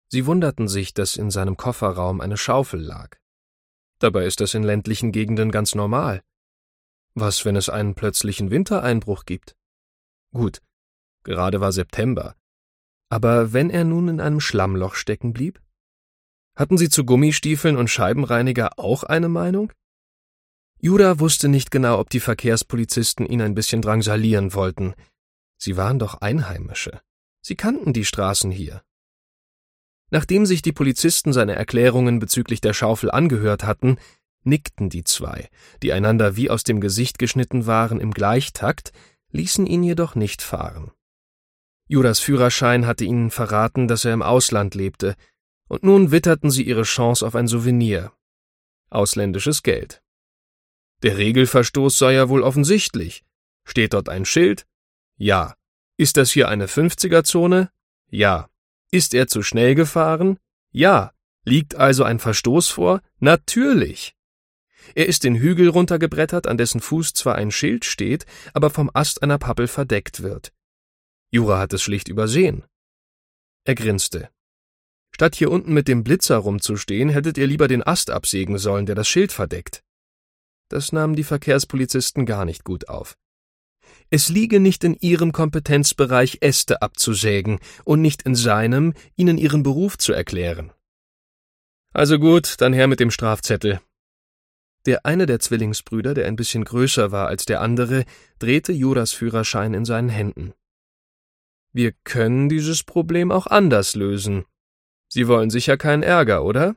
Sie wunderten sich, dass in seinem Kofferraum eine Schaufel lag. Dabei ist das in ländlichen Gegenden ganz normal. Was, wenn es einen plötzlichen Wintereinbruch gibt? Gut, gerade war September. Aber wenn er nun in einem Schlammloch stecken blieb? Hatten sie zu Gummistiefeln und Scheibenreiniger auch eine Meinung? Jura wusste nicht genau, ob die Verkehrspolizisten ihn ein bisschen drangsalieren wollten. Sie waren doch Einheimische. Sie kannten die Straßen hier. Nachdem sich die Polizisten seine Erklärungen bezüglich der Schaufel angehört hatten, nickten die zwei, die einander wie aus dem Gesicht geschnitten waren, im Gleichtakt, ließen ihn jedoch nicht fahren. Juras Führerschein hatte ihnen verraten, dass er im Ausland lebte, und nun witterten sie ihre Chance auf ein Souvenir. Ausländisches Geld. Der Regelverstoß sei ja wohl offensichtlich. Steht dort ein Schild? Ja. Ist das hier eine 50er-Zone? Ja. Ist er zu schnell gefahren? Ja. Liegt also ein Verstoß vor? Natürlich. Er ist den Hügel runtergebrettert, an dessen Fuß zwar ein Schild steht, aber vom Ast einer Pappel verdeckt wird. Jura hat es schlicht übersehen. Er grinste. Statt hier unten mit dem Blitzer rumzustehen, hättet ihr lieber den Ast absägen sollen, der das Schild verdeckt. Das nahmen die Verkehrspolizisten gar nicht gut auf. Es liege nicht in ihrem Kompetenzbereich, Äste abzusägen, und nicht in seinem, ihnen ihren Beruf zu erklären. Also gut, dann her mit dem Strafzettel. Der eine der Zwillingsbrüder, der ein bisschen größer war als der andere, drehte Juras Führerschein in seinen Händen. Wir können dieses Problem auch anders lösen. Sie wollen sicher keinen Ärger, oder?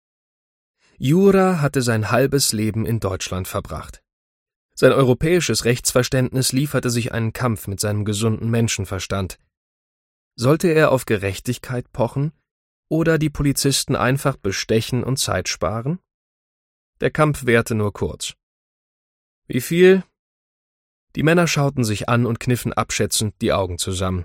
Jura hatte sein halbes Leben in Deutschland verbracht. Sein europäisches Rechtsverständnis lieferte sich einen Kampf mit seinem gesunden Menschenverstand. Sollte er auf Gerechtigkeit pochen oder die Polizisten einfach bestechen und Zeit sparen? Der Kampf währte nur kurz. Wie viel? Die Männer schauten sich an und kniffen abschätzend die Augen zusammen.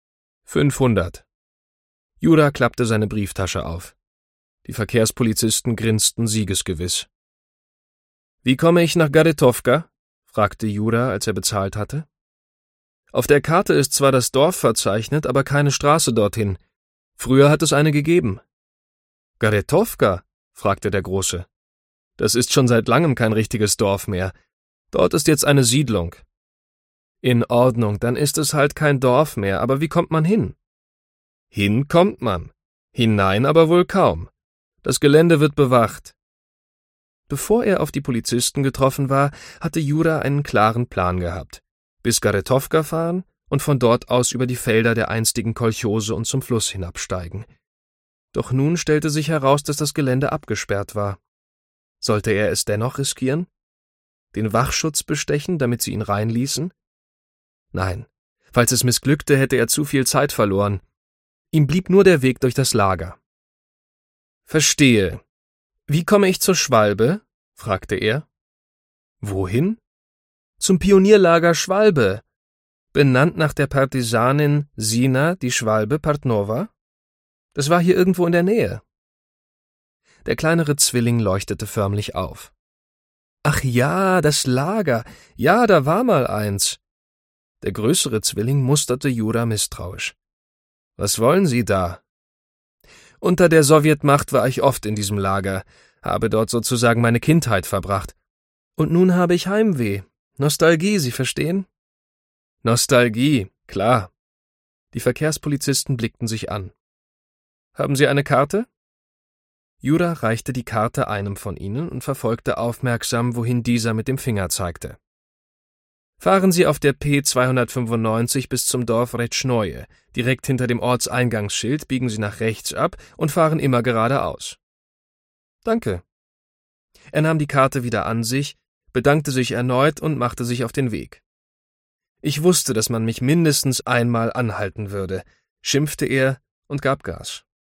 500. Jura klappte seine Brieftasche auf. Die Verkehrspolizisten grinsten siegesgewiss. »Wie komme ich nach Garetowka?« fragte Jura, als er bezahlt hatte. »Auf der Karte ist zwar das Dorf verzeichnet, aber keine Straße dorthin. Früher hat es eine gegeben.« »Garetowka?« fragte der Große. »Das ist schon seit langem kein richtiges Dorf mehr. Dort ist jetzt eine Siedlung.« »In Ordnung, dann ist es halt kein Dorf mehr, aber wie kommt man hin?« »Hin kommt man. Hinein aber wohl kaum. Das Gelände wird bewacht.« Bevor er auf die Polizisten getroffen war, hatte Jura einen klaren Plan gehabt. Bis Garetowka fahren und von dort aus über die Felder der einstigen Kolchose und zum Fluss hinabsteigen. Doch nun stellte sich heraus, dass das Gelände abgesperrt war. Sollte er es dennoch riskieren? Den Wachschutz bestechen, damit sie ihn reinließen? Nein, falls es missglückte, hätte er zu viel Zeit verloren. Ihm blieb nur der Weg durch das Lager. »Verstehe. Wie komme ich zur Schwalbe?« fragte er. »Wohin?« »Zum Pionierlager Schwalbe, benannt nach der Partisanin Sina, die Schwalbe Partnowa. Das war hier irgendwo in der Nähe.« Der kleinere Zwilling leuchtete förmlich auf. »Ach ja, das Lager. Ja, da war mal eins.« Der größere Zwilling musterte Jura misstrauisch. »Was wollen Sie da?« »Unter der Sowjetmacht war ich oft in diesem Lager, habe dort sozusagen meine Kindheit verbracht. Und nun habe ich Heimweh. Nostalgie, Sie verstehen?« »Nostalgie, klar.« Die Verkehrspolizisten blickten sich an. »Haben Sie eine Karte?« Jura reichte die Karte einem von ihnen und verfolgte aufmerksam, wohin dieser mit dem Finger zeigte. »Fahren Sie auf der P 295 bis zum Dorf Retschneue. Direkt hinter dem Ortseingangsschild biegen Sie nach rechts ab und fahren immer geradeaus.« »Danke.« Er nahm die Karte wieder an sich, bedankte sich erneut und machte sich auf den Weg. »Ich wusste, dass man mich mindestens einmal anhalten würde«, schimpfte er und gab Gas.